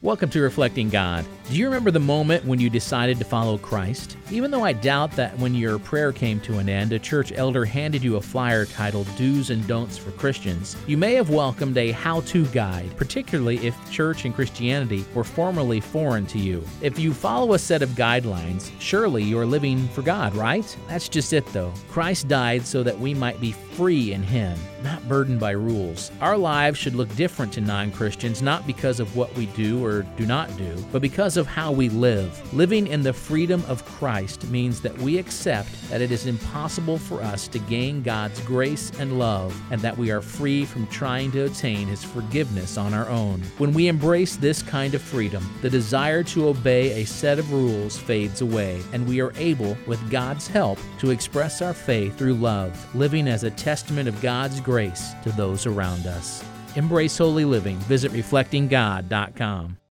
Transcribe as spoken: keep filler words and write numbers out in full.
Welcome to Reflecting God. Do you remember the moment when you decided to follow Christ? Even though I doubt that when your prayer came to an end, a church elder handed you a flyer titled Do's and Don'ts for Christians, you may have welcomed a how-to guide, particularly if church and Christianity were formerly foreign to you. If you follow a set of guidelines, surely you're living for God, right? That's just it, though. Christ died so that we might be free in Him, not burdened by rules. Our lives should look different to non-Christians, not because of what we do or do not do, but because of how we live. Living in the freedom of Christ means that we accept that it is impossible for us to gain God's grace and love, and that we are free from trying to attain His forgiveness on our own. When we embrace this kind of freedom, the desire to obey a set of rules fades away, and we are able, with God's help, to express our faith through love, living as a testament of God's grace to those around us. Embrace holy living. Visit reflecting god dot com.